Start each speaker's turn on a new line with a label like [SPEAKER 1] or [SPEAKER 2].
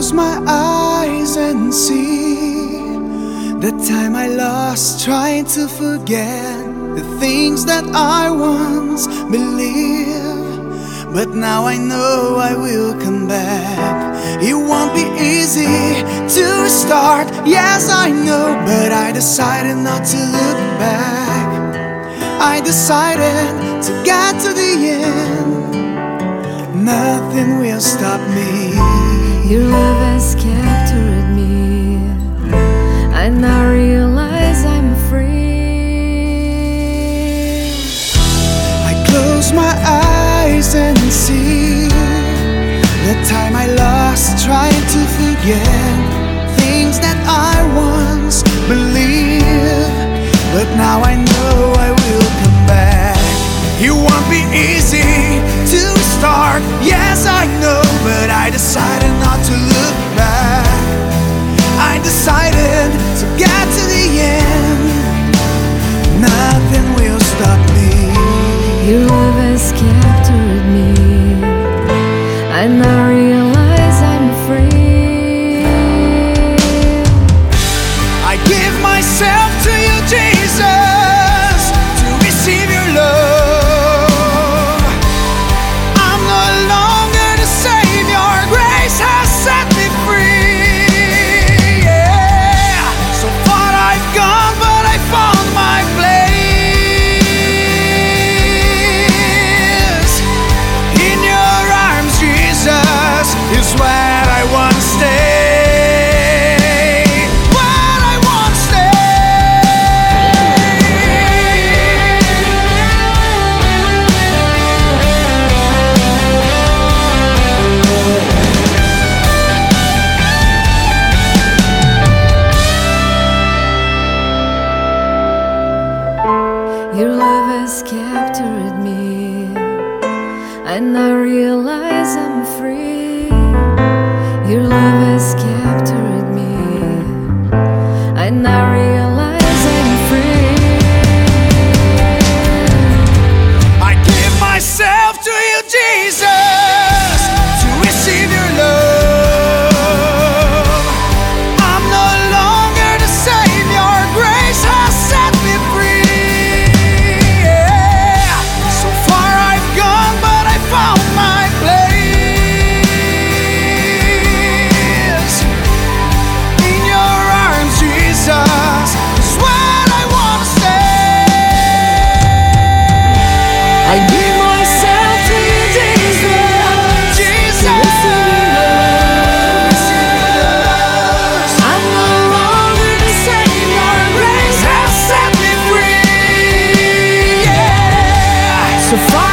[SPEAKER 1] close my eyes and see the time I lost trying to forget the things that I once believed. But now I know I will come back. It won't be easy to restart, yes I know, but I decided not to look back. I decided to get to the end. Nothing will stop me.
[SPEAKER 2] Your love has captured me. I now realize I'm free.
[SPEAKER 1] I close my eyes and see the time I lost trying to forget things that I once believed. But now I know I will come back. It won't be easy to start, yes I know, but I decided not to look back. I decided to get to the end. Nothing will stop me.
[SPEAKER 2] Your love has captured me. I now realize I'm free.
[SPEAKER 1] I give myself to you, Jesus, to receive your love. I'm no longer the same. Your grace has set me free. Yeah. So far I've gone, but I found my place. In your arms, Jesus, is where I want to stay.
[SPEAKER 2] Your love has captured me. I now realize I'm free. Your love has captured me. I now realize I'm free.
[SPEAKER 1] I give myself to you, Jesus, to receive your love. I'm no longer the same. Your grace has set me free. Yeah. So far I've gone, but I found my place. In your arms, Jesus, is where I want to stay.
[SPEAKER 2] I give myself to you, Jesus.
[SPEAKER 1] Jesus,
[SPEAKER 2] I'm no longer the same. Your grace
[SPEAKER 1] has set me free. Yeah.
[SPEAKER 2] so far.